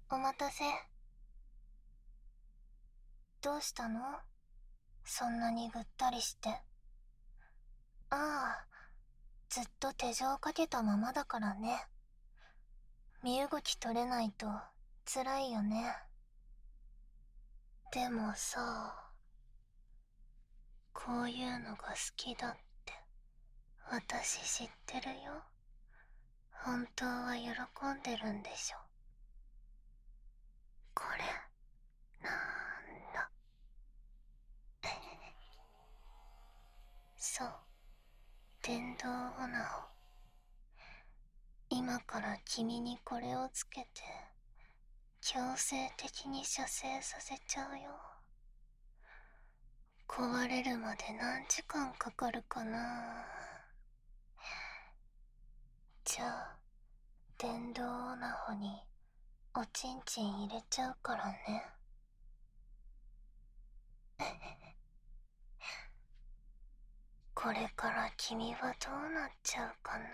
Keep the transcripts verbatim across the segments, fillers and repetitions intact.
お待たせ。どうしたの？そんなにぐったりして。ああ、ずっと手錠かけたままだからね。身動き取れないと辛いよね。でもさ、こういうのが好きだって私知ってるよ。本当は喜んでるんでしょ。これなんだ。そう、電動オナホ。今から君にこれをつけて強制的に射精させちゃうよ。壊れるまで何時間かかるかな。じゃあ電動オナホにおちんちん入れちゃうからね。これから君はどうなっちゃうかな。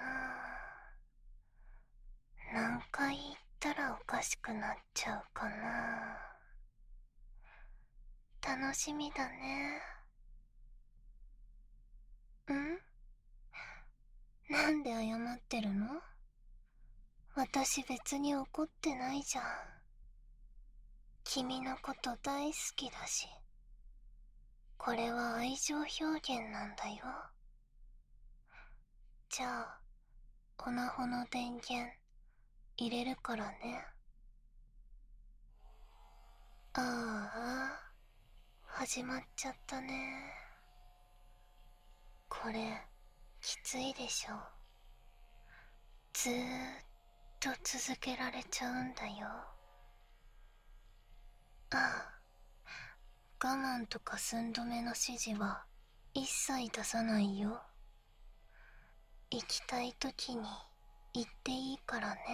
何回言ったらおかしくなっちゃうかな。楽しみだね。ん？なんで謝ってるの？私別に怒ってないじゃん。君のこと大好きだし。これは愛情表現なんだよ。じゃあオナホの電源入れるからね。ああ、始まっちゃったね。これきついでしょ。ずーっと続けられちゃうんだよ。ああ、我慢とか寸止めの指示は一切出さないよ。行きたい時に行っていいからね。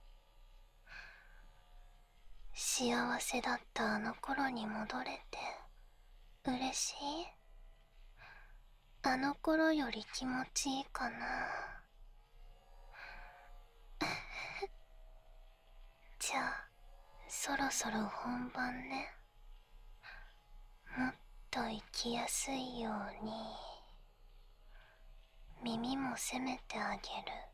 幸せだったあの頃に戻れて嬉しい？あの頃より気持ちいいかな。じゃあそろそろ本番ね。もっと生きやすいように耳も責めてあげる。